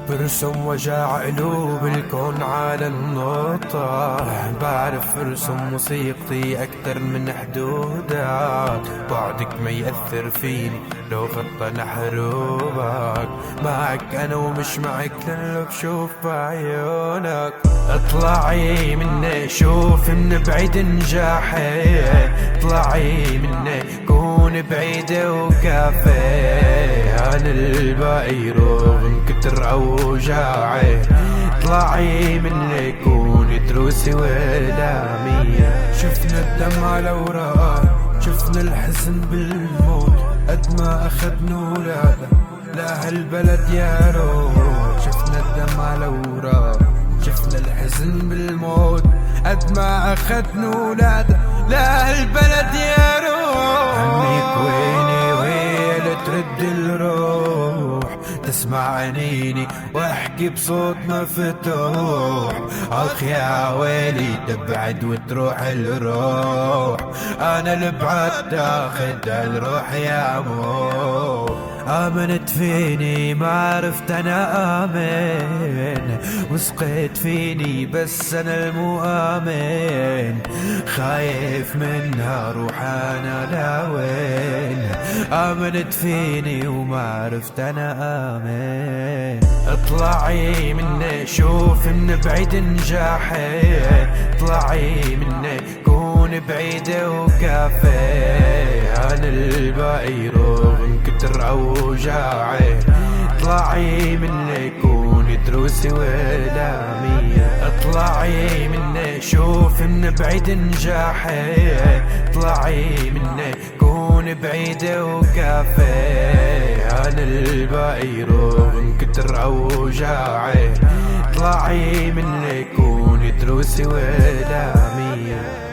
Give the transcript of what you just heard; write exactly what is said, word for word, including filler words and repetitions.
برسم وجع قلوب الكون على النقطة. بعرف ارسم موسيقتي اكتر من حدودك. بعدك ما يأثر فيني لو غطى نحروبك. معك انا ومش معك لانه بشوف بعيونك. اطلعي مني شوف من بعيد نجاحي. اطلعي مني كون بعيدة وكافي. انا الباقي يروغ من كتر اوجاعي. اطلعي مني كوني دروسي ولامية. شفنا الدمع الاوراق شفنا الحزن بالموت. قد ما اخدنا ولاده لا هالبلد يا روح. شفنا الدمع الاوراق شفنا الحزن بالموت. قد ما اخدنا ولاده لا هالبلد يا روح. عنيك ويني ويلي ترد الروح. تسمع عنيني واحكي بصوت مفتوح. اخ يا ويلي تبعد وتروح الروح. انا البعد تاخد الروح يا موت. آمنت فيني ما عرفت أنا آمن. وسقيت فيني بس أنا المؤمن. خايف منها روح أنا لوين. آمنت فيني وما عرفت أنا آمن. اطلعي مني شوف من بعيد نجاحي. اطلعي مني كون بعيدة وكافي. أنا الباقي يروغ من كتر اوجاعي. اطلعي مني كوني دروسي ولامية. اطلعي مني شوف من بعيد نجاحي. اطلعي مني كوني بعيدة وكافي. انا الباقي يروغ من كتر اوجاعي. اطلعي مني كوني دروسي ولامية.